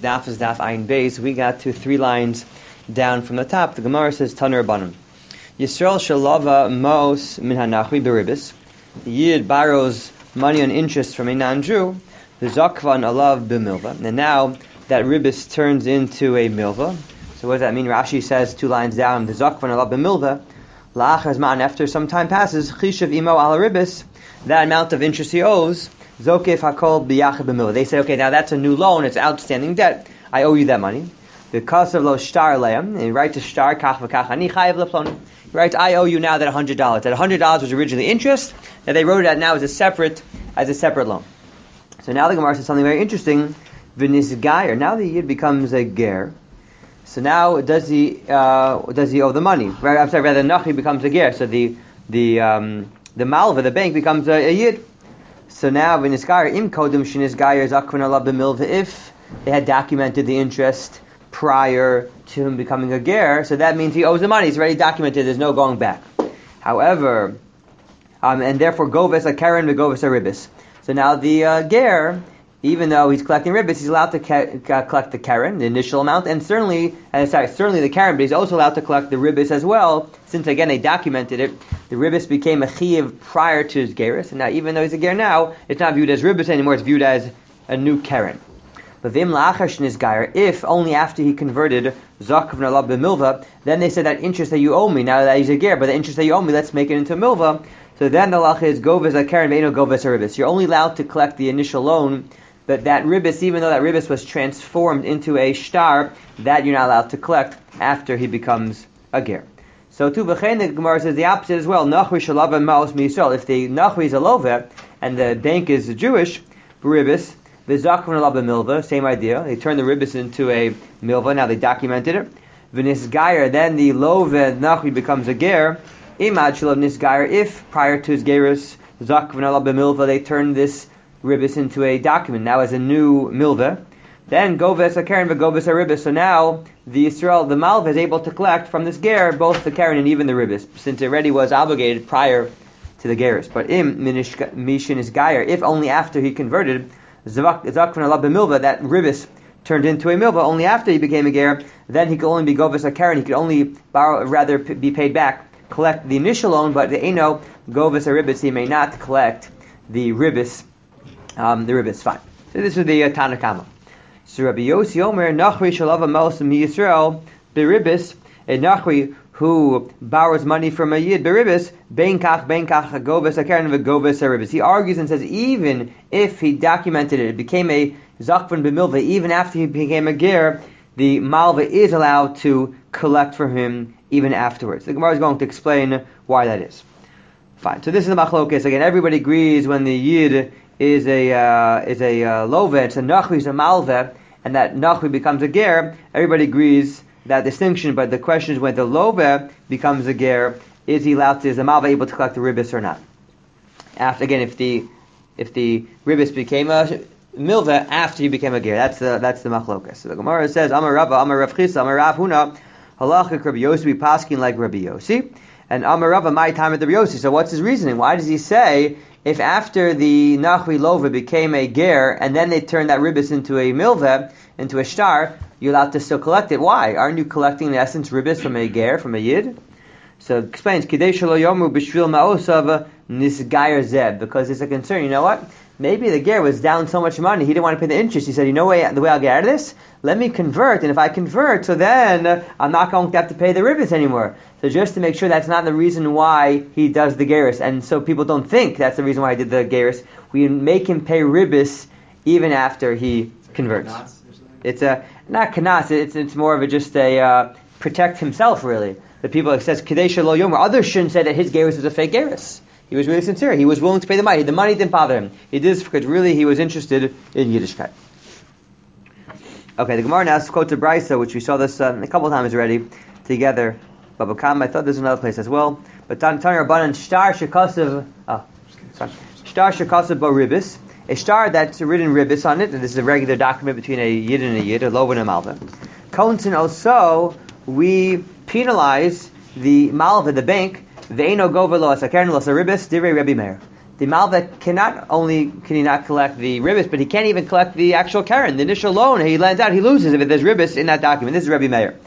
daf is daf ayin beis. We got to 3 lines down from the top. The Gemara says Taner Rabbanan. Yisrael shalava mos min hanachri beribis. The Yid borrows money on interest from a non-Jew. The zakvan alav b'milva. And now that ribis turns into a milva. So what does that mean? Rashi says 2 lines down. The zakvan alav b'milva. La'achar zman, after some time passes, chishav imo al ribis. That amount of interest he owes. Zokef hakol b'yachid b'milva. They say, okay, now that's a new loan. It's outstanding debt. I owe you that money. Because of lo shtar leim, and you write to shtar kach v'kach ani chayav leplon. He writes, I owe you now that $100. That $100 was originally interest, and they wrote it out now as a separate loan. So now the Gemara says something very interesting. V'nisgayer. Now the yid becomes a ger. So now does he owe the money? I'm sorry, rather Nachi becomes a ger. So the malva, the bank, becomes a yid. So now v'nisgayer im kodem shenisgayer zakvan alav b'milva. If they had documented the interest prior to him becoming a ger, so that means he owes the money. It's already documented. There's no going back. However, and therefore goves a karen v'goves a ribis. So now the ger, even though he's collecting ribis, he's allowed to collect the karen, the initial amount, and certainly the karen, but he's also allowed to collect the ribis as well. Since again they documented it, the ribis became a chiyuv prior to his gerus, and now even though he's a ger now, it's not viewed as ribis anymore. It's viewed as a new karen. If only after he converted zakvan alav b'milva, then they said that interest that you owe me, now that he's a ger, but the interest that you owe me, let's make it into a milva. So then the lacha is goves a karen ve'eno goves a ribis. You're only allowed to collect the initial loan, but that ribis, even though that ribis was transformed into a shtar, that you're not allowed to collect after he becomes a ger. So too, b'chein, the Gemara says the opposite as well. Nachri shalava maos miyisrael. If the nachri is a love and the bank is Jewish, ribis. The zakvan alav b'milva, same idea. They turned the ribis into a milva. Now they documented it. V'nisgayer, then the love nachri becomes a ger. Imad shalav nisgayer. If prior to his gerus zakvan alav b'milva, they turned this ribis into a document now as a new milva. Then goves a karen v'goves a ribis. So now the Yisrael, the malva, is able to collect from this ger both the karen and even the ribis, since it already was obligated prior to the gerus. But mishin is gayer, if only after he converted zakvan alav b'milva, that ribis turned into a milva only after he became a ger, then he could only be goves a karen. He could only be paid back, collect the initial loan, but the eno goves a ribis, he may not collect the ribis. Fine. So this is the Tanakama. So Rabbi Yossi Omer nachri shalava maos miyisrael beribis, a nachri who borrows money from a yid beribis, ben kach goves a karen v'goves a ribis. He argues and says even if he documented it, it became a zakvan b'milva, even after he became a ger, the malva is allowed to collect from him even afterwards. The Gemara is going to explain why that is. Fine. So this is the machlokes. Again, everybody agrees when the yid is a love, it's a nachri, it's a malva, and that nachri becomes a ger. Everybody agrees that distinction, but the question is when the love becomes a ger, is the malva able to collect the ribis or not? After, again, if the ribis became a milva after he became a ger, that's the machlokas. So the Gemara says, Amar Rava, Amar Rav Chisa, Amar Rav Huna, halacha Rabbi Yossi, we paskin like Rabbi Yossi, and Amar Rava, my time at Rabbi Yossi. So what's his reasoning? Why does he say if after the nachri lova became a ger and then they turned that ribis into a milva, into a shtar, you're allowed to still collect it? Why? Aren't you collecting in essence ribis from a ger, from a yid? So it explains, Kidei shelo yomu b'shvil ma'osav nisgayer zeb, because it's a concern. You know what? Maybe the ger was down so much money, he didn't want to pay the interest. He said, the way I'll get out of this? Let me convert, and if I convert, so then I'm not going to have to pay the ribis anymore. So just to make sure that's not the reason why he does the gerus, and so people don't think that's the reason why he did the gerus, we make him pay ribis even after he converts. It's not kanas, it's more of a protect himself, really. The people, it says, Kidei shelo yomer, others shouldn't say that his gerus was a fake gerus. He was really sincere. He was willing to pay the money. The money didn't bother him. He did this because really he was interested in Yiddishkeit. Okay, the Gemara now quotes a brisa, which we saw this a couple of times already together. Baba Kam, I thought there's another place as well. But Tanya Rabbanan, shtar shekasav bo ribis, a shtar that's written ribis on it, and this is a regular document between a yid and a yid, a lov and a malva. Konsin also, we penalize the malva, the bank. Ve'eno gova lo asakern lo saribis divrei Rabbi Meir. the Malva can he not collect the ribis, but he can't even collect the actual Karen, the initial loan. He lends out, he loses if there's ribis in that document. This is Rabbi Meir.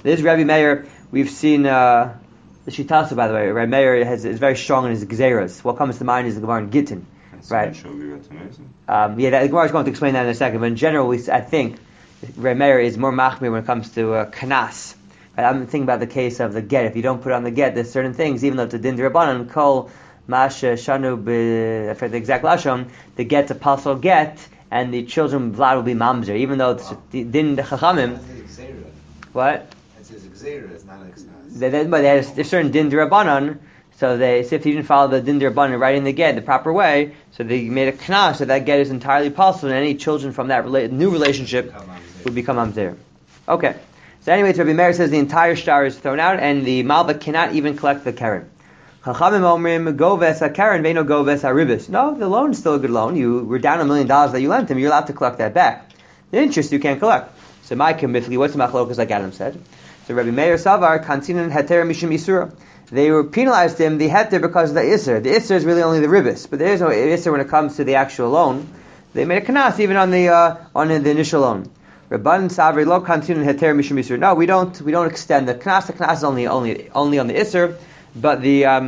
We've seen the Shitasa, by the way. Rabbi Meir is very strong in his Gzeras. What comes to mind is the Gemara in Gittin. Right? The Gemara is going to explain that in a second, but in general, I think Rabbi Meir is more machmir when it comes to kanas. Right? I'm thinking about the case of the get. If you don't put on the get, there's certain things, even though it's a din d'Rabbanan, kol masha shanu I forget the exact lashon, the get's a pasul get, and the children Vlad will be mamzer, even though it's din chachamim. What? It's his gzeira, it's not like but they had a certain din d'Rabbanan. So if you didn't follow the din d'Rabbanan writing the get the proper way, so they made a knas, so that get is entirely possible, and any children from that new relationship would become mamzer. Okay. So anyway, Rabbi Meir says the entire star is thrown out, and the Malva cannot even collect the Karen. Chachamim omrim goves ha-Karen veino goves ha-ribis. No, the loan is still a good loan. You were down $1 million that you lent him. You're allowed to collect that back. The interest you can't collect. So my committee, what's the machlokas like Adam said? So Rabbi Meir savar kantinan heter mishum isura. They were penalized him the heter because of the isser. The isser is really only the ribis, but there is no isser when it comes to the actual loan. They made a kanas even on the initial loan. Rabban savri lo kantinan heter mishum isura. No, we don't extend the kanas. The kanas is only on the isser, but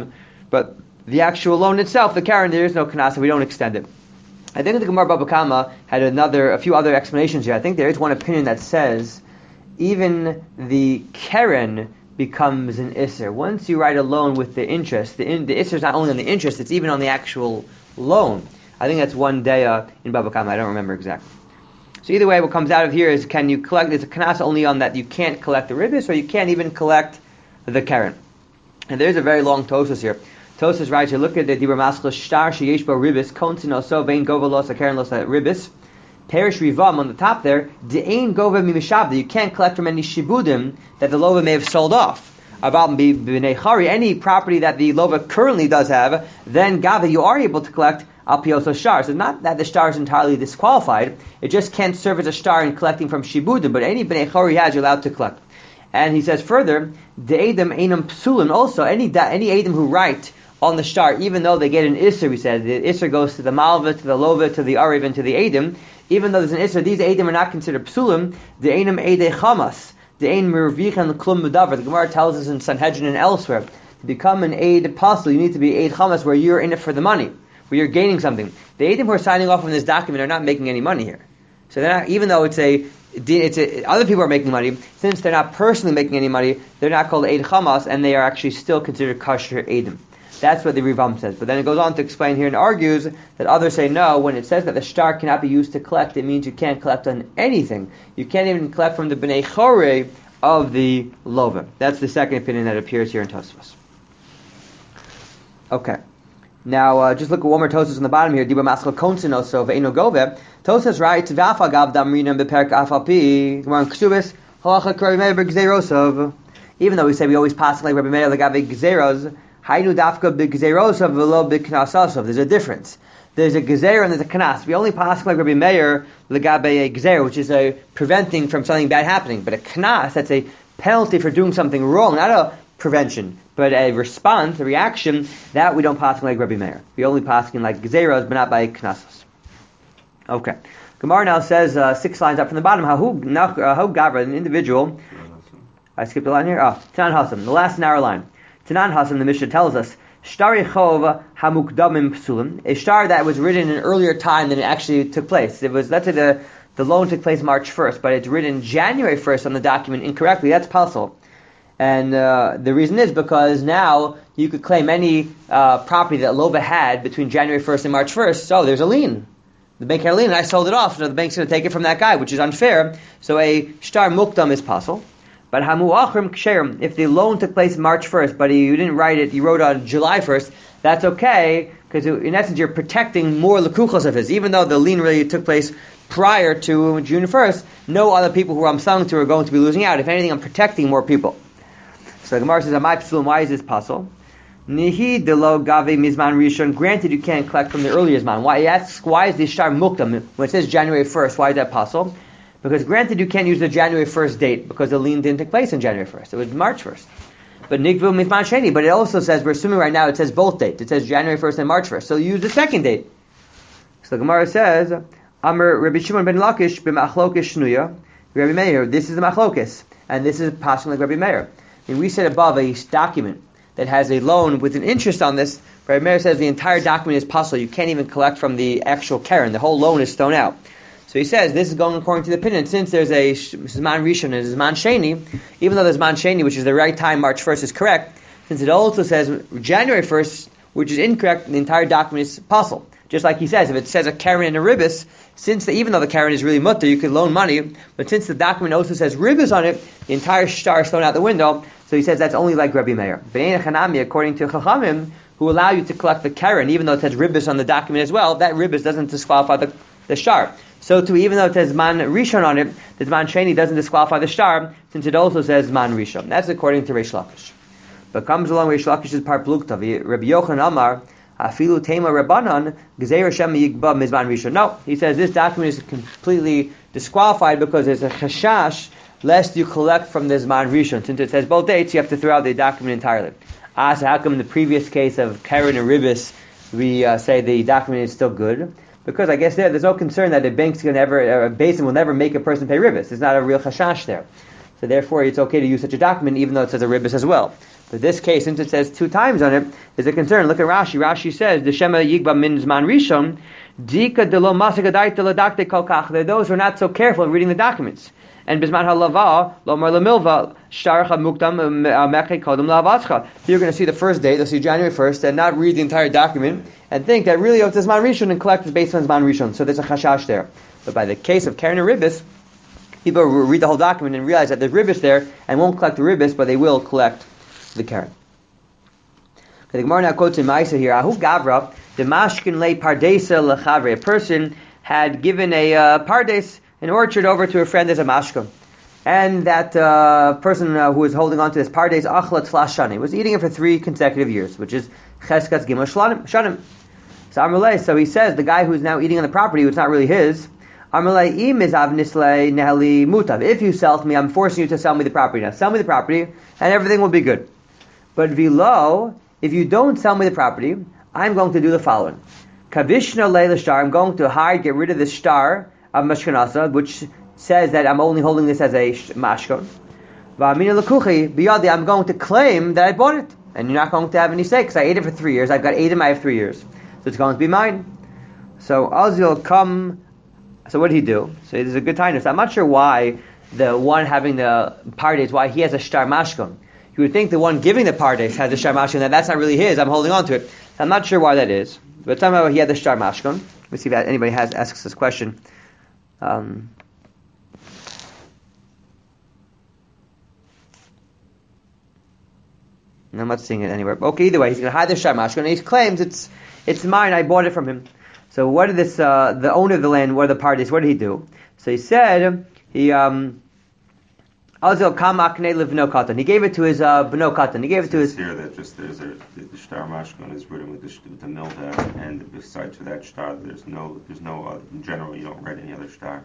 the actual loan itself, the Karen, there is no kanas, so we don't extend it. I think the Gemara Baba Kama had a few other explanations here. I think there is one opinion that says even the Karen becomes an Isser. Once you write a loan with the interest, the Isser is not only on the interest, it's even on the actual loan. I think that's one day in Baba Kama, I don't remember exactly. So either way, what comes out of here is, can you collect, there's a kanas only on that you can't collect the ribis, or you can't even collect the Karen. And there's a very long Tosas here. Tosas writes, you look at the Dibur Maskal Shtar Sheyesh Bo Ribis, Kontin also Vein Gova Losa Karen Losa Ribis. Perish Rivam on the top there, De'ain Gova Mimishabda, you can't collect from any Shibudim that the Lova may have sold off. About B'nei Chari, any property that the Lova currently does have, then Gava, you are able to collect Al Pioso Shtar. So not that the Shtar is entirely disqualified, it just can't serve as a Shtar in collecting from Shibudim, but any B'nei Chari has, you're allowed to collect. And he says further, De'edim Einam Psulim, also, any Edim who write on the Shtar, even though they get an Isser, we said, the Isser goes to the Malva, to the Lova, to the Ariv, and to the Edim, even though there's an Isser, these Edim are not considered Psulim, De'enam Eidei Chamas, De'en Mervichan Klum Medavar. The Gemara tells us in Sanhedrin and elsewhere, to become an Eid Apostle, you need to be Eid Chamas, where you're in it for the money, where you're gaining something. The Edim who are signing off on this document are not making any money here. So they're not, even though other people are making money, since they're not personally making any money, they're not called Eid Chamas, and they are actually still considered kosher Edim. That's what the Rivam says. But then it goes on to explain here and argues that others say no, when it says that the shtar cannot be used to collect, it means you can't collect on anything. You can't even collect from the B'nei Chorei of the Lova. That's the second opinion that appears here in Tosfos. Okay. Now, just look at one more Tosfos on the bottom here. Diba Maskal Konsin also, Ve'eno Gove. Tosfos writes, V'afa gav damrinam beperk afalpi, Gemara in Ksubis, Halacha Rabbi Meir b'gzeirosov. Even though we say we always pass like Rabbi Meir l'gabe gzeiros, Hainu dafka b'gzeirosov v'lo b'knasosov. There's a difference. There's a gezer and there's a knas. We only pass like Rabbi Meir l'gabe a gezer, which is a preventing from something bad happening. But a knas, that's a penalty for doing something wrong, not a prevention, but a response, a reaction, that we don't pass like Rabbi Meir. We only pass like gezeros, but not by knasos. Okay. Gemara now says 6 lines up from the bottom, Hahu Gavra, an individual. I skipped a line here. Tanan Hasam, the last narrow line. Tanan Hasam, the Mishnah tells us, Shtari Chov Hamukdamim Psulim, a star that was written in an earlier time than it actually took place. It was, let's say the loan took place March 1st, but it's written January 1st on the document incorrectly. That's possible. And the reason is because now you could claim any property that Lova had between January 1st and March 1st. So there's a lien. The bank had a lien and I sold it off. So the bank's going to take it from that guy, which is unfair. So a shtar mukdam is possible. But hamu achrim ksherim, if the loan took place March 1st, but you didn't write it, you wrote on July 1st, that's okay, because in essence you're protecting more lekuchos of his. Even though the lien really took place prior to June 1st, no other people who I'm selling to are going to be losing out. If anything, I'm protecting more people. So the Gemara says, Amai Psulim, why is this possible? Nihi delo gave mizman rishon. Granted, you can't collect from the earlier zman. Why? He asks, why is this shtar mukdam? When it says January 1st, why is that possible? Because granted, you can't use the January 1st date because the lien didn't take place on January 1st. It was March 1st. But Nikvu Mithman Sheni, but it also says, we're assuming right now it says both dates. It says January 1st and March 1st. So you use the second date. So the Gemara says, Amr Rabbi Shimon ben Lakish b'machlokis shnuya, Rabbi Meir, this is the machlokis, and this is passing like Rabbi Meir. I mean, we said above a document that has a loan with an interest on this. Rabbi Meir says the entire document is possible. You can't even collect from the actual Karen. The whole loan is thrown out. So he says this is going according to the opinion. Since there's a Zman Rishon and a Zman Sheni, even though the Zman Sheni, which is the right time, March 1st, is correct, since it also says January 1st, which is incorrect, the entire document is possible. Just like he says, if it says a Karen and a Ribbis, even though the Karen is really mutter, you could loan money, but since the document also says Ribbis on it, the entire star is thrown out the window. So he says that's only like Rabbi Meir. B'nei Chanami, according to Chachamim, who allow you to collect the Karen, even though it says Ribbis on the document as well, that Ribbis doesn't disqualify the star. So too, even though it says Man Rishon on it, the Man Sheni doesn't disqualify the star, since it also says Man Rishon. That's according to Reish Lakish. But comes along Reish Lakish's par plukta, Rabbi Yochanan Amar, Afilu Tema Rabbanan, Gezer Shem Yigba Mizman Rishon. No, he says this document is completely disqualified because there's a chashash lest you collect from the Zman Rishon. Since it says both dates, you have to throw out the document entirely. So how come in the previous case of Karen and Ribbis, we say the document is still good? Because I guess there's no concern that a basin will never make a person pay Ribbis. There's not a real chashash there. So therefore, it's okay to use such a document, even though it says a Ribbis as well. But this case, since it says 2 times on it, there's a concern. Look at Rashi. Rashi says, "The Shema Yigba Min Zman Rishon, Dika de lo Masakadai de Ladakte Kolkach." They're those who are not so careful in reading the documents. And Bisman Halava, Lomar Lamilva, Sharcha Muktam Meche Kodam Lavatzcha. You're going to see the first date, they'll see January 1st, and not read the entire document, and think that really it's Zman Rishon and collect is based on Zman Rishon. So there's a chashash there. But by the case of Karen and Ribbis, people read the whole document and realize that there's Ribbis there, and won't collect the Ribbis, but they will collect the Karen. The Gemara now quotes in Maisa here, Ahu Gavra, the Mashkin Le Pardesa Lechavre. A person had given a Pardes, an orchard, over to a friend as a mashka. And that person who was holding on to this Pardes, Achla Tlash Shanim, was eating it for 3 consecutive years, which is Cheskas Gimel Shanim. So Amrulay, so he says, the guy who's now eating on the property, it's not really his, Amrulay, Im is Avnisle Neheli Mutav. If you sell to me, I'm forcing you to sell me the property. Now, sell me the property, and everything will be good. But Vilo, if you don't sell me the property, I'm going to do the following. Kavishna Leila Shtar, I'm going to get rid of the star of Mashkanasa, which says that I'm only holding this as a mashkon. V'amina Lakuchi, biyadi, I'm going to claim that I bought it. And you're not going to have any say, because I ate it for 3 years. I've got 8 of I have 3 years. So it's going to be mine. So Azil come. So what did he do? So there's a good time. So I'm not sure why the one having the pardes, why he has a shtar mashkon. You would think the one giving the pardes has a shtar mashkon, that's not really his. I'm holding on to it. I'm not sure why that is. But somehow he had the shtar mashkon. Let's see if anybody asks this question. No, I'm not seeing it anywhere. Okay, either way, he's going to hide the shtar mashkon, and he claims it's mine. I bought it from him. So what did the owner of the land, what are the parties, what did he do? So he said, he gave it to his b'no katan. He gave it to his... Here that just there's the shtar mashkon is written with the milta, and besides for that shtar, there's no in general, you don't write any other shtar.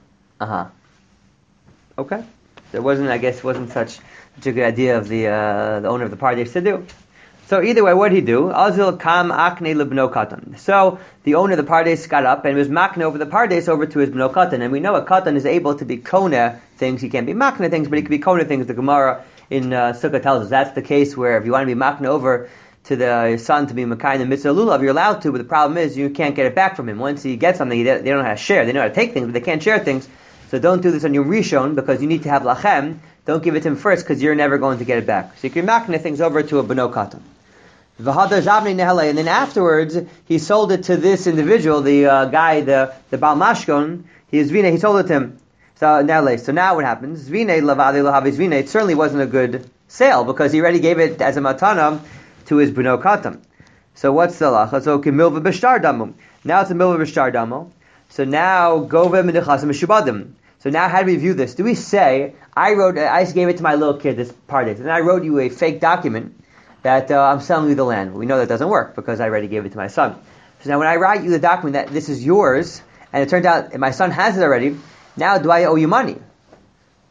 Okay. There wasn't such a good idea of the owner of the parties to do. So either way, what did he do? Azil kam akne lebno katan. So the owner of the pardes got up and was makne over the pardes over to his bno katan. And we know a katan is able to be kona things. He can't be makne things, but he can be kona things. The Gemara in Sukkah tells us that's the case where if you want to be makne over to the son to be makai in the mitzvah lulav, you're allowed to, but the problem is you can't get it back from him. Once he gets something, they don't know how to share. They know how to take things, but they can't share things. So don't do this on your rishon because you need to have lachem. Don't give it to him first because you're never going to get it back. So you can makne things over to a bno katan. And then afterwards, he sold it to this individual, the guy, the Baal Mashkon. He sold it to him. So now what happens? It certainly wasn't a good sale because he already gave it as a matana to his b'no katan. So what's the halacha? So milva b'shtar damu. Now it's a milva b'shtar damu. So now gove medichasim mishubadim. So now how do we view this? Do we say I gave it to my little kid this pardes, and I wrote you a fake document that I'm selling you the land? We know that doesn't work because I already gave it to my son. So now when I write you the document that this is yours, and it turns out my son has it already, now do I owe you money?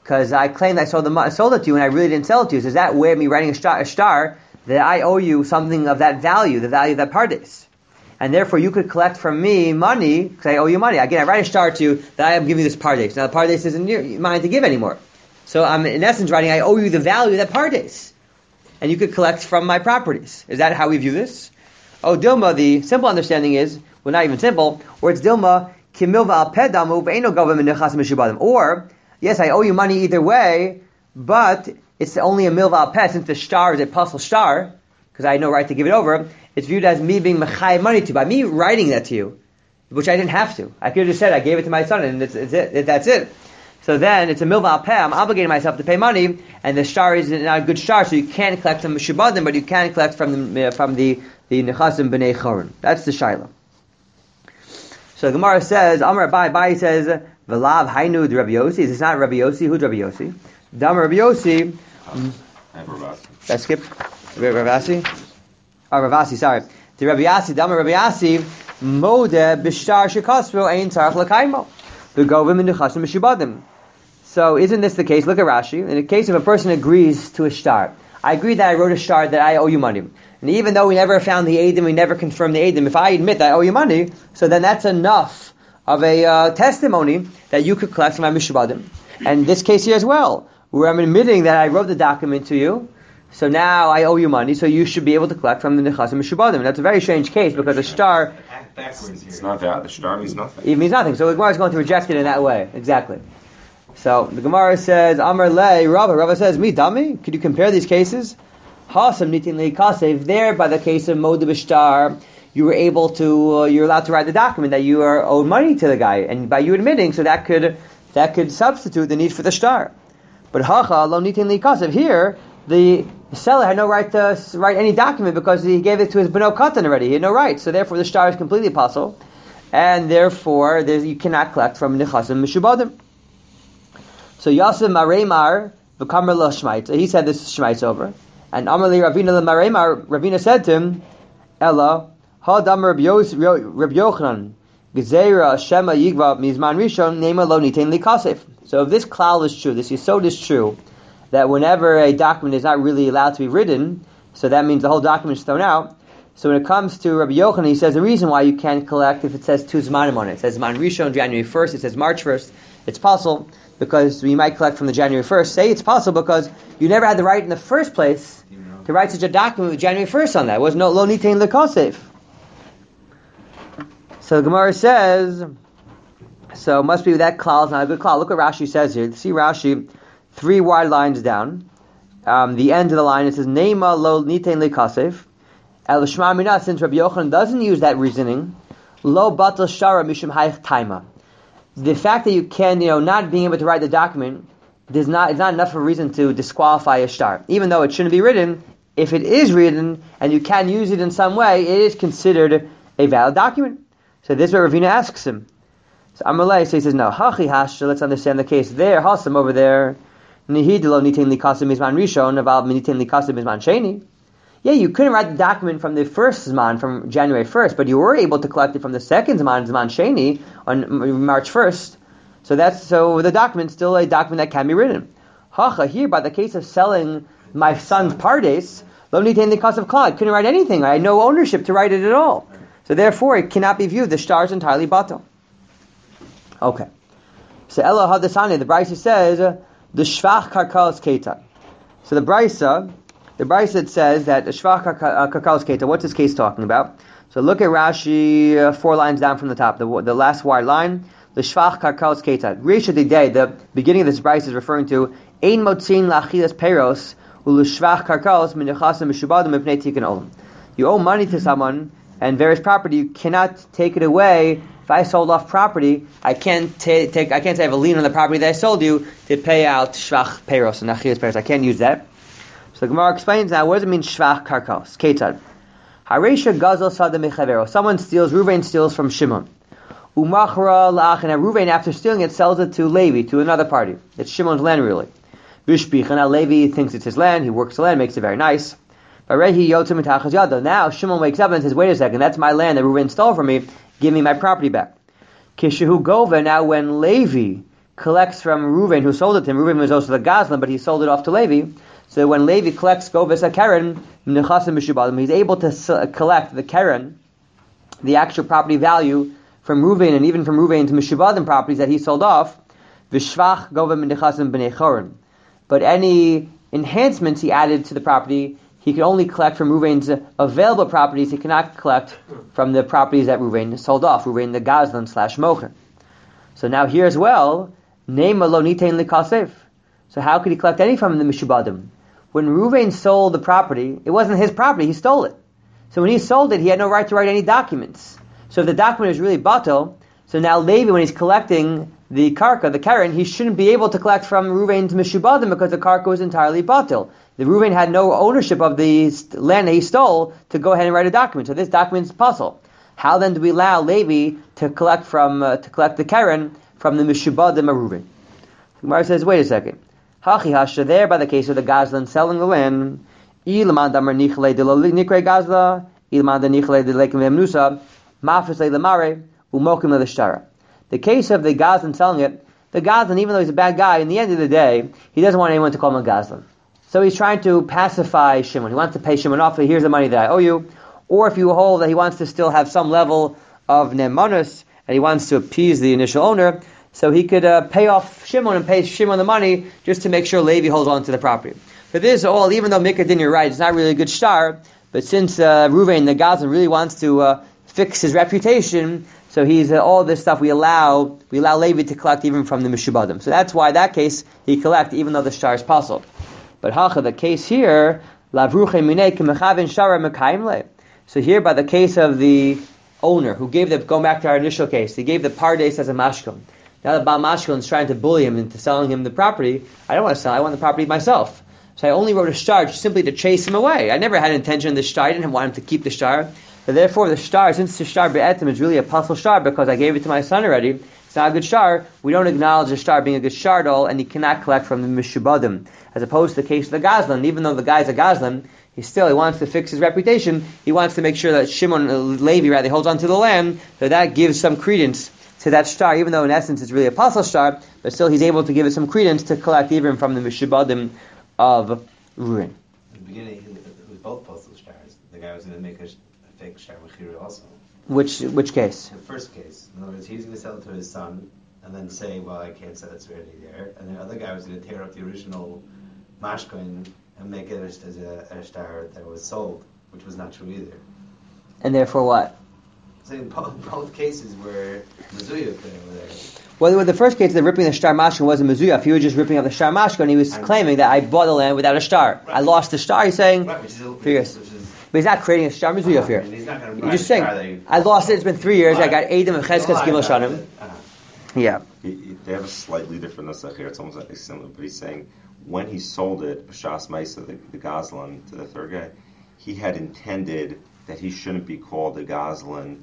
because I claimed I sold it to you and I really didn't sell it to you. So is that way of me writing a star that I owe you something of that value, the value of that pardes? And therefore you could collect from me money, because I owe you money. Again, I write a star to you that I am giving you this pardes. Now the pardes isn't mine to give anymore. So I'm in essence writing, I owe you the value of that pardes. And you could collect from my properties. Is that how we view this? Oh, Dilma, the simple understanding is, well, not even simple, or it's Dilma, kimilva al pedamu ve'eno gova min nechas mishubadim. Or, yes, I owe you money either way, but it's only a milva al ped, since the star is a puzzle star, because I had no right to give it over, it's viewed as me being mechayev money to you, by me writing that to you, which I didn't have to. I could have just said, I gave it to my son, and that's it. So then, it's a milva al peh, I'm obligating myself to pay money, and the star is not a good star, so you can't collect from mishubadim, but you can collect from the nechasim b'nei choron. That's the shaila. So the Gemara says, Amar Abai says, V'lav hainu de Rabbi Yossi. Is this not Rabbi Yossi? Who's Rabbi Yossi? Dam Rabbi Yossi. Let's skip. Ravasi? Ravasi, sorry. The Rabbi Yossi, Dam Rabbi Yossi, Mode b'shtar shekasro ein tzarach l'kaimo. V'govim in nechasim mishubadim. So isn't this the case? Look at Rashi. In the case of a person agrees to a shtar. I agree that I wrote a shtar that I owe you money. And even though we never found the Eidim, we never confirmed the Eidim, if I admit that I owe you money, so then that's enough of a testimony that you could collect from my Mishubadim. And in this case here as well, where I'm admitting that I wrote the document to you, so now I owe you money, so you should be able to collect from the Nechasim Mishubadim. That's a very strange case, because a shtar... It's not that. The shtar means nothing. It means nothing. So the Gemara is going to reject it in that way. Exactly. So the Gemara says, Amar Le, Rava says, Mi Dami? Could you compare these cases? Hasam nitin leikasev. There, by the case of Modeh B'shtar, you were able to, you're allowed to write the document that you are owed money to the guy, and by you admitting, so that could substitute the need for the shtar. But hacha lo nitin leikasev. Here, the seller had no right to write any document because he gave it to his beno katan already. He had no right, so therefore the shtar is completely possible, and therefore you cannot collect from nechasim mishubadim. So Yasem Mareimar v'kamer lo shmait. So he said this shmait over. And Amarli Ravina Mareimar, Ravina said to him, Ella, Hadam Rabbi Yochanan, Gezeira Shema Yigva Mizman Rishon, Nema Lo Nitain Likasef. So if this klal is true, this yesod is true, that whenever a document is not really allowed to be written, so that means the whole document is thrown out. So when it comes to Rabbi Yochanan, he says the reason why you can't collect if it says two Zmanim on it. It says Zman Rishon, January 1st, it says March 1st. It's possible because we might collect from the January 1st. Say it's possible because you never had the right in the first place to write such a document with January 1st on that. It was no lo nitain lekosef. So the Gemara says, so it must be that klal is not a good klal. Look what Rashi says here. See Rashi, 3 wide lines down. The end of the line, it says, Neima lo nitain lekosef. El shma mina, since Rabbi Yochanan doesn't use that reasoning, lo batal shara mishum haych taima. The fact that you can, not being able to write the document, it's not enough of a reason to disqualify a shtar. Even though it shouldn't be written, if it is written and you can use it in some way, it is considered a valid document. So this is what Ravina asks him. So Amalei, so he says, no, hachi hasha, let's understand the case there, hasam over there, nihidlo nitin likasim mizman rishon, aval nitin likasim mizman sheni. Yeah, you couldn't write the document from the first Zman, from January 1st, but you were able to collect it from the second Zman, Zman Sheni, on March 1st. So the document's still a document that can be written. Hacha, here, by the case of selling my son's pardes, lo nitain the cost of klal, couldn't write anything. I had no ownership to write it at all. So therefore, it cannot be viewed. The star is entirely batal. Okay. So Ella Hadasani, the Brisa says, the shvach karkalas keita. So the Brisa says that the shvach karkalas keita, what's this case talking about? So look at Rashi, 4 lines down from the top, the last wide line. The shvach karkalas keita. Risha Didei, the beginning of this Brisa is referring to ein motzin lachilas peros u'l'shvach karkalas min nechasim mishubadim mipnei tikkun olam. You owe money to someone and various property, you cannot take it away. If I sold off property, I can't say I have a lien on the property that I sold you to pay out shvach peros and achilas peros. I can't use that. So the Gemara explains now, what does it mean shvach karkalas? Ketzad. Haresha gazel sada mechavero. Someone steals, Ruvain steals from Shimon. Umachra la'ach, and Ruvain, after stealing it, sells it to Levi, to another party. It's Shimon's land, really. Bishbich, and now Levi thinks it's his land, he works the land, makes it very nice. Now Shimon wakes up and says, wait a second, that's my land that Ruvain stole from me, give me my property back. Kishahu Gova, now when Levi collects from Reuven, who sold it to him. Reuven was also the Gazlan, but he sold it off to Levi. So when Levi collects Goves HaKeren, he's able to collect the Keren, the actual property value, from Reuven, and even from Reuven to Mishubadim properties that he sold off. V'shvach Goveh min Nechasim b'nei Choron. But any enhancements he added to the property, he can only collect from Reuven's available properties. He cannot collect from the properties that Reuven sold off, Reuven the Gazlan / Mocher. So now here as well, Neima lo nitein likasef. So how could he collect any from the Mishubadim? When Reuven sold the property, it wasn't his property, he stole it. So when he sold it, he had no right to write any documents. So if the document is really batel, so now Levi, when he's collecting the karka, the keren, he shouldn't be able to collect from Reuven's Mishubadim because the karka was entirely batel. The Reuven had no ownership of the land that he stole to go ahead and write a document. So this document is puzzle. How then do we allow Levi to collect the keren from the Mishubadim of Reuven? The Gemara says, wait a second. Hachi hasha, there by the case of the Gazlan selling the land, ilman damar nichle de nikre Gazla, ilman de nichle de lekim v'emnusa, mafis le lemare, umokim le l'shtara. The case of the Gazlan selling it, the Gazlan, even though he's a bad guy, in the end of the day, he doesn't want anyone to call him a Gazlan. So he's trying to pacify Shimon. He wants to pay Shimon off. Here's the money that I owe you. Or if you hold that he wants to still have some level of nemanus, and he wants to appease the initial owner, so he could pay off Shimon and pay Shimon the money just to make sure Levi holds on to the property. But this is all, even though Mikra Din, you're right, it's not really a good star, but since Reuven, the Gazlan, really wants to fix his reputation, so he's all this stuff we allow Levi to collect even from the Mishubadim. So that's why that case he collect even though the star is puzzled. But hacha, the case here, lavruche minei k'mechavin shara mekayim le. So here, by the case of the owner who gave going back to our initial case, he gave the pardes as a mashkon. Now the Baal Mashkon is trying to bully him into selling him the property. I don't want to sell. I want the property myself. So I only wrote a shtar simply to chase him away. I never had intention of the shtar. I didn't want him to keep the shtar. But therefore, the shtar, since the shtar be'etim is really a puzzle shtar because I gave it to my son already, it's not a good shtar. We don't acknowledge the shtar being a good shtar at all, and he cannot collect from the Mishubadim. As opposed to the case of the Gazlan. Even though the guy's a Gazlan, he wants to fix his reputation. He wants to make sure that Shimon, Levi, holds on to the land, so that gives some credence to that shtar, even though in essence it's really a puzzle shtar, but still he's able to give it some credence to collect even from the Mishubadim of Reuven. In the beginning, it was both puzzle stars. The guy was going to make a fake shtar mechira also. Which case? The first case. In other words, he was going to sell it to his son, and then say, well, I can't sell it, it's already there. And the other guy was going to tear up the original mashkoin and make it as a shtar that was sold, which was not true either. And therefore what? So in both cases were Mizuya over there. Well, with the first case, the ripping the shtar mashkon wasn't Mizuya. If he was just ripping up the shtar mashkon, he was claiming that I bought the land without a shtar. Right. I lost the shtar, he's saying. Right, which is but he's not creating a shtar Mizuya here. He's not going to He's just saying, I lost it, it's been 3 years, I got Eidim and Cheskas Gimel Shanim. Yeah. They have a slightly different nusach here. It's almost like similar, but he's saying when he sold it, B'shas Maisa, the Gazlan, to the third guy, he had intended that he shouldn't be called a Gazlan,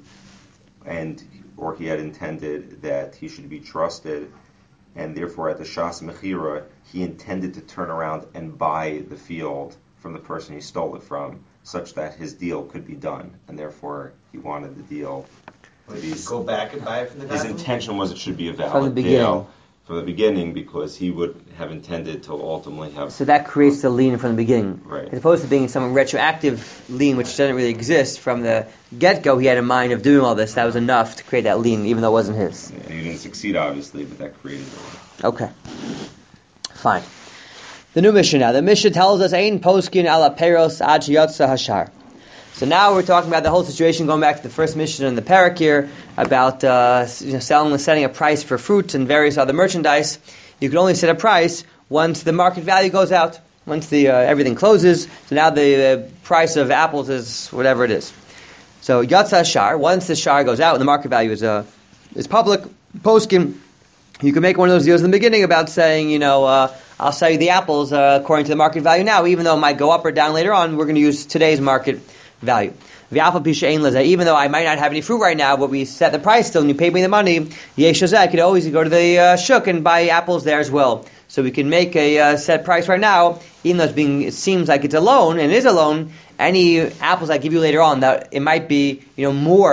or he had intended that he should be trusted, and therefore at the Shas Mechira, he intended to turn around and buy the field from the person he stole it from, such that his deal could be done, and therefore he wanted the deal. Go back and buy it from the Gazlan? His intention was it should be a valid deal from the beginning, because he would have intended to ultimately have... So that creates the lien from the beginning. Right. As opposed to being some retroactive lien, which doesn't really exist. From the get-go, he had in mind of doing all this. That was enough to create that lien, even though it wasn't his. Yeah, he didn't succeed, obviously, but that created it. Okay. Fine. The new Mishnah now. The Mishnah tells us, Ein poskin ala peros ad yotza hashar. So now we're talking about the whole situation, going back to the first Mishnah in the parak here, about setting a price for fruit and various other merchandise. You can only set a price once the market value goes out, once the everything closes. So now the price of apples is whatever it is. So yatsa shar, once the shar goes out and the market value is public, poskin, you can make one of those deals in the beginning about saying, I'll sell you the apples according to the market value now, even though it might go up or down later on. We're going to use today's market value. Even though I might not have any fruit right now, but we set the price still and you paid me the money, I could always go to the shuk and buy apples there as well. So we can make a set price right now, even though it seems like it's a loan, and it is a loan. Any apples I give you later on, that it might be more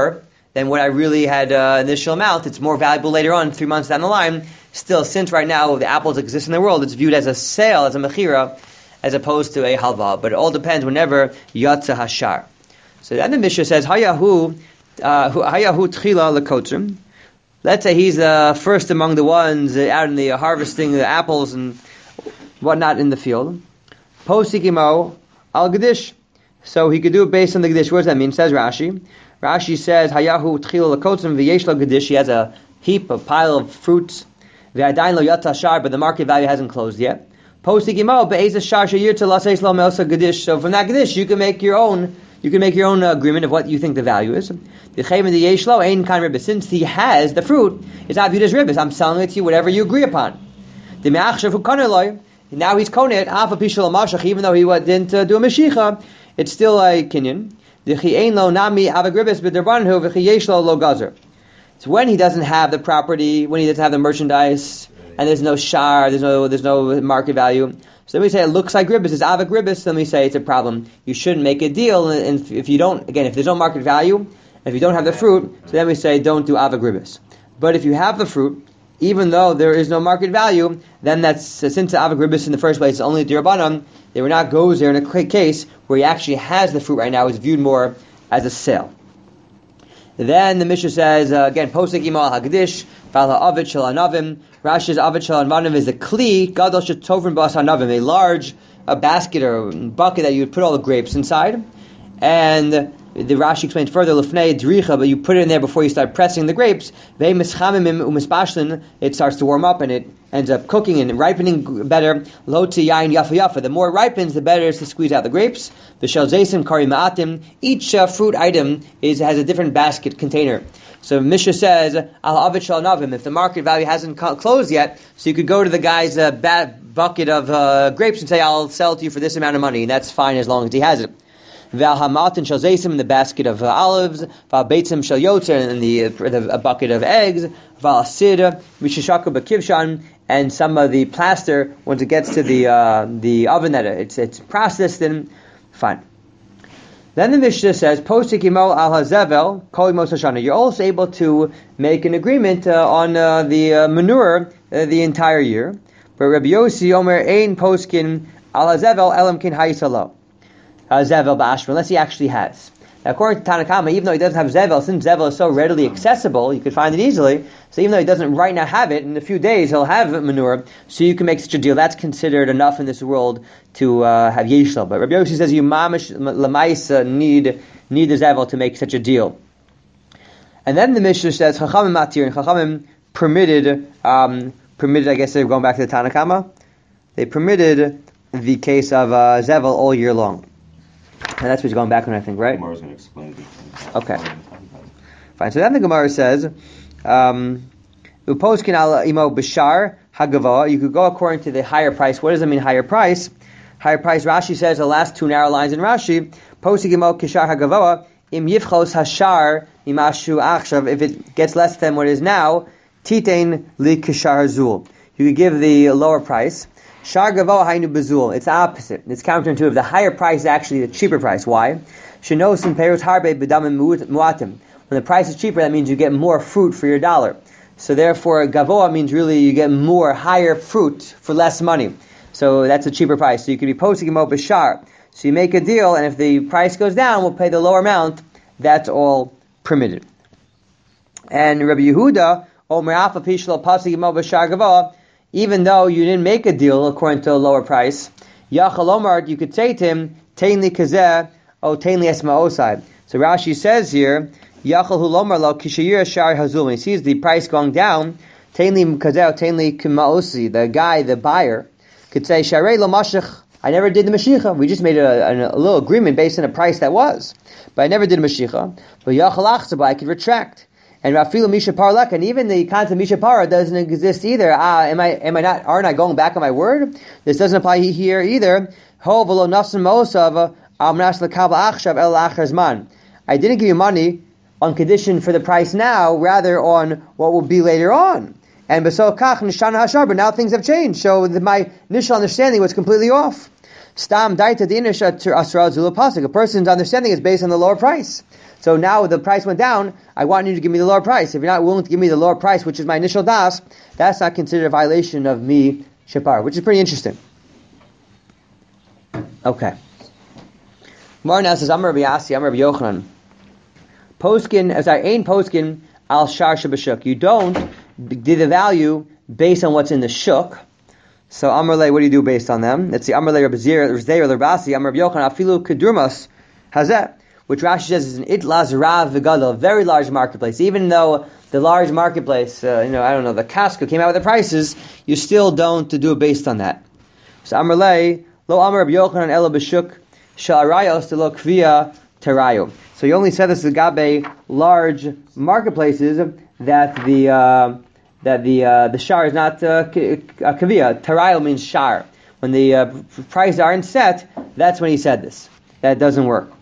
than what I really had initial amount. It's more valuable later on, 3 months down the line. Still, since right now the apples exist in the world, it's viewed as a sale, as a mechira, as opposed to a halva. But it all depends whenever yatsa hashar. So then the Mishnah says, Hayahu tchila lekotrim. Let's say he's first among the ones out in the harvesting the apples and whatnot in the field. Posikimo al gedish. So he could do it based on the gedish. What does that mean? Says Rashi. Rashi says, Hayahu tchila lekotrim v'yesh lo gedish. He has a heap, a pile of fruits. V'adayin lo yatsa hashar, but the market value hasn't closed yet. Posikimo be'ez hashar sheyir to laseis lo melsa gedish. So from that gedish, you can make your own agreement of what you think the value is. Since he has the fruit, it's not viewed as ribbis. I'm selling it to you, whatever you agree upon. Now he's koneh it, even though he didn't do a meshicha, it's still a kinyan. So when he doesn't have the property, when he doesn't have the merchandise, and there's no shar, there's no market value. So then we say it looks like ribbis, it's avik ribbis, then we say it's a problem. You shouldn't make a deal, and if you don't, again, if there's no market value, if you don't have the fruit, so then we say don't do avik ribbis. But if you have the fruit, even though there is no market value, then that's, since the avik ribbis in the first place is only dirabanan, they were not goes there in a case where he actually has the fruit right now, is viewed more as a sale. Then the Mishnah says, again, posek imal hagdish, val ha'avit shel anavim. Rashi's avit shel anavim is a kli, gadol shetovrim bas anavim, a large basket or bucket that you would put all the grapes inside. And the Rashi explains further, lefnei dricha, but you put it in there before you start pressing the grapes. It starts to warm up and it ends up cooking and ripening better. Lo yain yafa yafa. The more it ripens, the better it is to squeeze out the grapes. V'shel zaysim kari ma'atim. Each fruit item has a different basket container. So Mishnah says, al avit shel navim. If the market value hasn't closed yet, so you could go to the guy's bucket of grapes and say, I'll sell it to you for this amount of money, and that's fine as long as he has it. Val hamatin shel zaysim, in the basket of olives. Val beitzim shel yotzer, in the bucket of eggs. Val asid mishishaka b'kivshan, and some of the plaster once it gets to the oven that it's processed in. Fine. Then the Mishnah says, posik imo al hazevel kol yimos hashana. You're also able to make an agreement on the manure the entire year. But Rabbi Yossi Omer ein poskin al hazevel elam kin hayisalo. Zevel ba'ashra, unless he actually has. Now, according to Tanakama, even though he doesn't have Zevel, since Zevel is so readily accessible, you could find it easily, so even though he doesn't right now have it, in a few days he'll have manure, so you can make such a deal. That's considered enough in this world to have Yeshlo. But Rabbi Yossi says you mamish lamaisa need the Zevel to make such a deal. And then the Mishnah says, Chachamim matir, and Chachamim permitted, I guess they're going back to the Tanakama, they permitted the case of Zevel all year long. And that's what he's going back on, I think, right? Gemara's going to explain it. Okay. Fine. So then the Gemara says, Uposkin al imo b'shar hagava. You could go according to the higher price. What does it mean, higher price? Higher price, Rashi says, the last two narrow lines in Rashi, Posik imo kishar hagava, im yifchos hashar imashu achshav. If it gets less than what it is now, titein li kishar zul. You could give the lower price. Shar gavoa hainu bezul. It's the opposite. It's counterintuitive. The higher price is actually the cheaper price. Why? Shenosim perut harbe b'damim muatim. When the price is cheaper, that means you get more fruit for your dollar. So therefore, gavoa means really you get more higher fruit for less money. So that's a cheaper price. So you could be posting him out b'shar. So you make a deal, and if the price goes down, we'll pay the lower amount. That's all permitted. And Rabbi Yehuda, Omer Afa Pishlo Pasik Mo b'shar gavoa. Even though you didn't make a deal according to a lower price, Yachal Omar, you could say to him, Tainli Kazeh, O Tainli Esma'osai. So Rashi says here, Yachal Hulomar Lo Kishayir Shari Hazul. When he sees the price going down, Tainli Kazeh, O Tainli Kima'osi, the guy, the buyer, could say, Sharei Lo Mashich, I never did the Mashicha. We just made a little agreement based on a price that was. But I never did Mashicha. But Yachal Achzabah, I could retract. And Rafilu Misha Parlek, and even the concept of Misha Para doesn't exist either. Aren't I going back on my word? This doesn't apply here either. I didn't give you money on condition for the price now, rather on what will be later on. And but now things have changed. So my initial understanding was completely off. Stam daita dinisha asra zula pasuk. A person's understanding is based on the lower price. So now the price went down, I want you to give me the lower price. If you're not willing to give me the lower price, which is my initial das, that's not considered a violation of mi shapar, which is pretty interesting. Okay. Gemara now says, Amar Rabbi Yasi, Amar Rabbi Yochanan. Ain poskin al shar shabashuk. You don't do the value based on what's in the shuk. So Amar Le, what do you do based on them? Let's see, Amar Le Rabbi Zir, Rabbi Rabasi, Amar Rabbi Yochanan, afilu kedurmas hazeh. Which Rashi says is an itlaz rav v'gadol, a very large marketplace. Even though the large marketplace, the Costco came out with the prices, you still don't do it based on that. So Amar Lei, lo Amar Rabbi Yochanan ela b'shuk shel arayos de lo kviya terayu. So you only said this to gabe large marketplaces that the shar is not kviya. Terayu means shar. When the prices aren't set, that's when he said this. That doesn't work.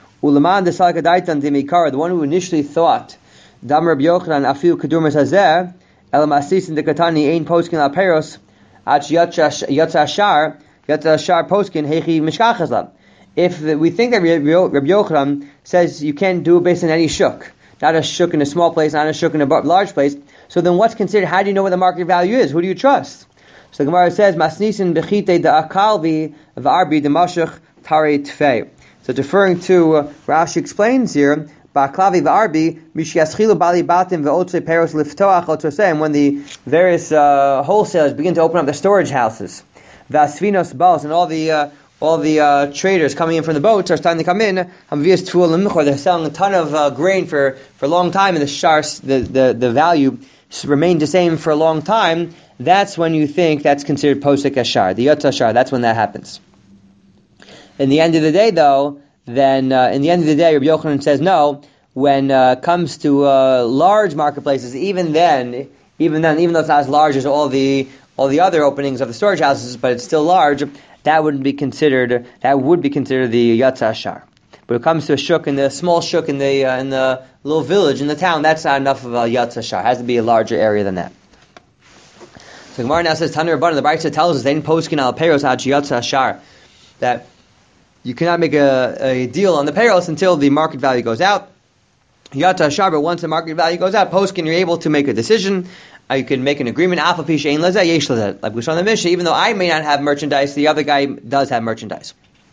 The one who initially thought Dam Rabbi Yochanan afilu kedurmas hazeh el masis in the katani ein poskin al peros ach yatza shar poskin hechi mishkachas. If we think that Rabbi Yochanan says you can't do it based on any shuk, not a shuk in a small place, not a shuk in a large place, so then what's considered? How do you know what the market value is? Who do you trust? So the Gemara says masnisin bechite da akalvi v'arbi demashach tare tfei. So referring to, Rashi explains here, Ba'klavi v'arbi, mishyaschilu bali batim ve'otzei peros liftoach otzosem, when the various wholesalers begin to open up their storage houses, v'asvinos baos, and all the traders coming in from the boats are starting to come in, hamvias tuol l'michor, they're selling a ton of grain for a long time, and the value remained the same for a long time. That's when you think that's considered posek ashar, the yotz ashar. That's when that happens. In the end of the day, though, Rabbi Yochanan says no. When it comes to large marketplaces, even though it's not as large as all the other openings of the storage houses, but it's still large, that would be considered the Yatza Ashar. But when it comes to a shuk, in the small shuk in the little village in the town, that's not enough of a Yatza Ashar. It has to be a larger area than that. So Gemara now says, Tanur Rabbanan, the Brayta tells us, they didn't poskin al peros ad Yatza Ashar, that you cannot make a deal on the peros until the market value goes out. Yata Ashar, but once the market value goes out, poskin, you're able to make a decision. You can make an agreement. Like we saw in the Mishnah, even though I may not have merchandise, the other guy does have merchandise.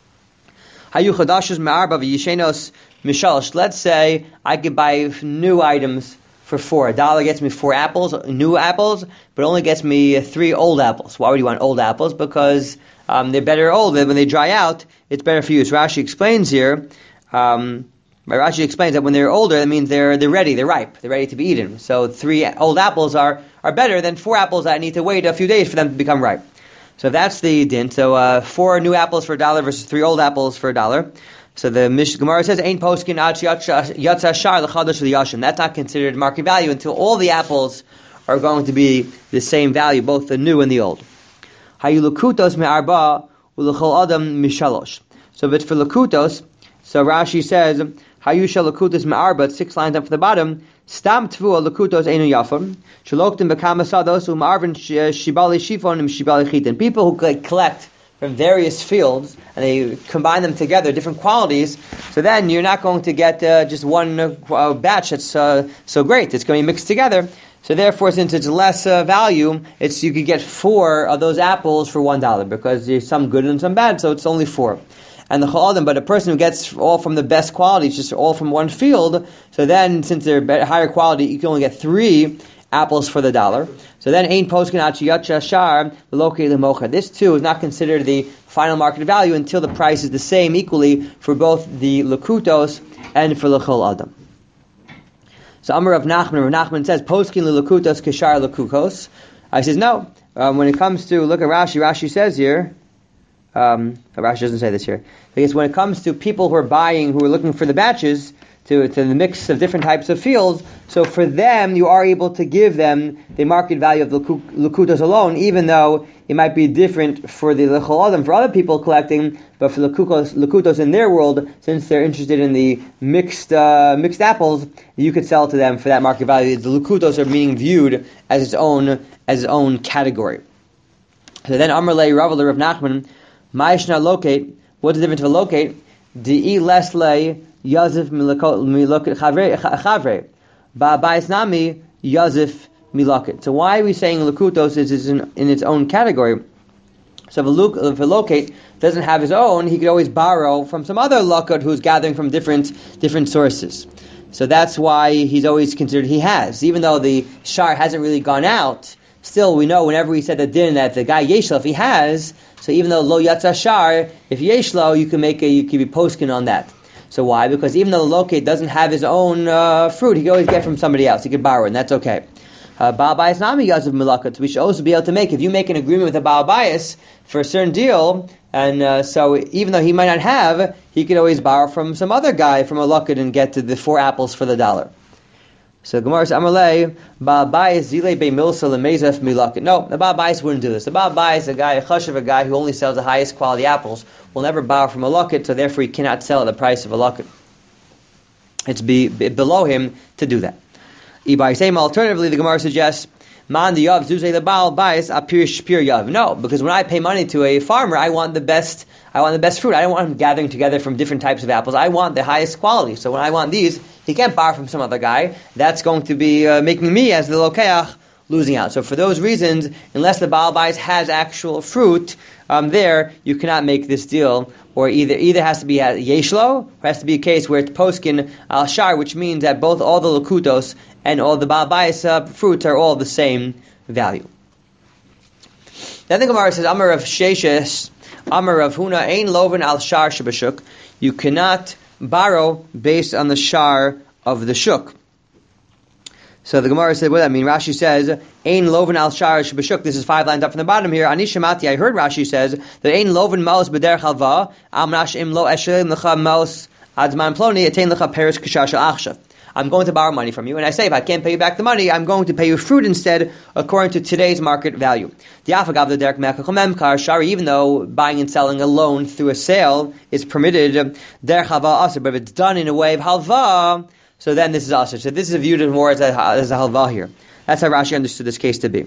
Let's say I could buy new items for $4. $1 gets me 4 apples, new apples, but only gets me 3 old apples. Why would you want old apples? Because they're better old. When they dry out, it's better for you. So Rashi explains here. Rashi explains that when they're older, that means they're ready, they're ripe, they're ready to be eaten. So 3 old apples are better than 4 apples that I need to wait a few days for them to become ripe. So that's the din. So 4 new apples for $1 versus 3 old apples for $1. So the Gemara says, "Ein poskin yatza shar l'chadash l'yashin." That's not considered market value until all the apples are going to be the same value, both the new and the old. Hayulukutos me'arba u'lechol adam mishalosh. So but for lukutos, so Rashi says, Hayusha lukutos me'arba, 6 lines up from the bottom, Stam tvua lukutos einu yafon, shaloktim bekama sados u'ma'arvin shibali shifon shibali chitin. People who collect from various fields, and they combine them together, different qualities, so then you're not going to get just one batch that's so great. It's going to be mixed together. So therefore, since it's less value, you could get 4 of those apples for $1, because there's some good and some bad, so it's only 4. And the chaladim, but a person who gets all from the best quality, it's just all from one field, so then, since they're higher quality, you can only get 3 apples for the $1. So then, ein poskin achi yatcha shar l'lokei l'mocha. This too is not considered the final market value until the price is the same equally for both the lukutos and for l'chol adam. So Amar Rav Nachman says, poskin l'lukutos kishar l'kukos. I says, no. When it comes to, look at Rashi says here, Rashi doesn't say this here, because when it comes to people who are looking for the batches, to the mix of different types of fields, so for them, you are able to give them the market value of the lukutos alone, even though it might be different for the lechol adam, for other people collecting, but for the lukutos in their world, since they're interested in the mixed apples, you could sell to them for that market value. The lukutos are being viewed as its own category. So then Amar Le Rav Nachman, Ma'ishna locate. What's the difference of a locate? Di lesle yazif milokit chavre. Ba'bayis nami yazif milokit. So why are we saying lakutos is in its own category? So if a locate doesn't have his own, he could always borrow from some other lakut who's gathering from different sources. So that's why he's always considered he has. Even though the shar hasn't really gone out, still we know whenever we said the din that the guy yeshlo, if he has, so even though lo yatza shar, if yeshlo, you can be poskin on that. So why? Because even though the locate doesn't have his own fruit, he can always get from somebody else. He could borrow it, and that's okay. Baal Bayis nami yazav milakat. We should also be able to make, if you make an agreement with a Baal Bayis for a certain deal, and so even though he might not have, he could always borrow from some other guy from a lakat and get to the 4 apples for the $1. So Gemara says, Amalei, Baal Bayis zile be milsa lemezef milakat. No, the Baal Bayis wouldn't do this. The Baal Bayis, a chashav, a guy who only sells the highest quality apples, will never borrow from a lakat, so therefore he cannot sell at the price of a lakat. It's below him to do that. Alternatively, the Gemara suggests, Man the yav zuzay the Baal Bayis apir shpir yav. No, because when I pay money to a farmer, I want the best fruit. I don't want him gathering together from different types of apples. I want the highest quality. So when I want these, he can't borrow from some other guy. That's going to be making me, as the lokeach, losing out. So for those reasons, unless the Baal Bayis has actual fruit, there you cannot make this deal. Or either has to be a yeshlo, or has to be a case where it's poskin al shar, which means that both all the lakutos and all the Baal Bayis fruits are all the same value. Then the Gemara says, Amar of Sheshes, Amar of Huna, Ein Loven al Shar Shabashuk. You cannot borrow based on the shar of the shuk. So the Gemara said, what does that mean? Rashi says, Ein Loven al Shar Shabashuk. This is 5 lines up from the bottom here. Ani Shemati, I heard Rashi says that Ein Loven Maos B'der Chalva, Amnash Im Lo Eshelim Lecha Maos Adzman Ploni, Etain Lecha Perish Kishasha Achshav. I'm going to borrow money from you, and I say, if I can't pay you back the money, I'm going to pay you fruit instead, according to today's market value. Even though buying and selling a loan through a sale is permitted, but if it's done in a way of halva, so then this is also. So this is viewed more as a halva here. That's how Rashi understood this case to be.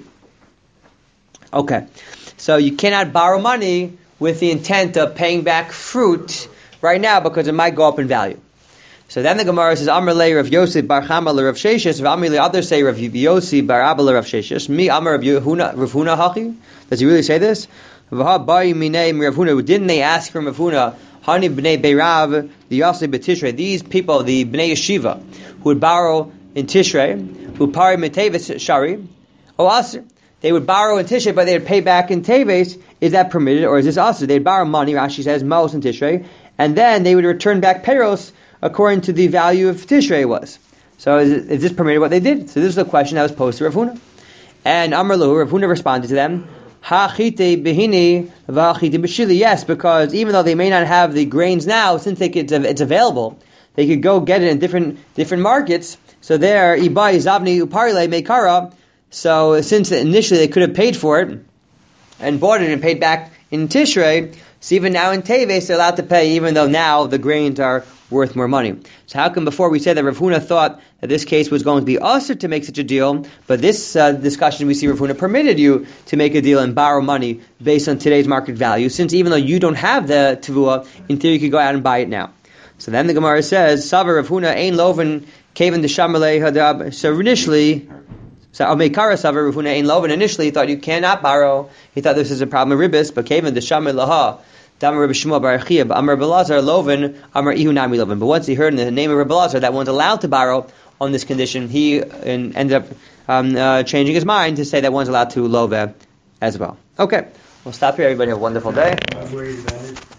Okay, so you cannot borrow money with the intent of paying back fruit right now because it might go up in value. So then the Gemara says, Amar le Rav Yosef bar Chama le Rav Sheshes, Amar le others say Rav Yossi bar Abba le Rav Sheshes. Me Amar Rav Huna hachi. Does he really say this? Didn't they ask from Rav Huna, Hani b'nei Beirav, the Yosef b'Tishrei, these people, the b'nei Yeshiva, who would borrow in Tishrei, who pari meteves shari, aser. They would borrow in Tishrei, but they would pay back in Teves. Is that permitted, or is this aser? They'd borrow money, Rashi says, Maos in Tishrei, and then they would return back Peros according to the value of Tishrei was. So is this permitted what they did? So this is a question that was posed to Rav Huna. And Amar Lahu, Rav Huna responded to them, Ha'chite behini v'ha'chite b'shili. Yes, because even though they may not have the grains now, since it's available, they could go get it in different markets. So there, Ibai, Zavni, Uparile, Mekara. So since initially they could have paid for it and bought it and paid back in Tishrei, so even now in Teves they're allowed to pay, even though now the grains are worth more money. So how come before we said that Rav Huna thought that this case was going to be usher to make such a deal, but this discussion we see Rav Huna permitted you to make a deal and borrow money based on today's market value, since even though you don't have the Tavua, in theory you could go out and buy it now. So then the Gemara says, Savar Rav Huna Ein Loven Kaven Deshamalei Hadab. So initially, Meikara Savar Rav Huna Ein Loven, initially he thought you cannot borrow. He thought this is a problem of ribis, but Kaven Deshamalei Laha. Damar Rabbi Shmuel bar Achia, Amar Rabbi Lazar Loven, Amar Ihu Nami Loven. But once he heard in the name of Rabbi Lazar that one's allowed to borrow on this condition, he ended up changing his mind to say that one's allowed to love as well. Okay, we'll stop here. Everybody have a wonderful day.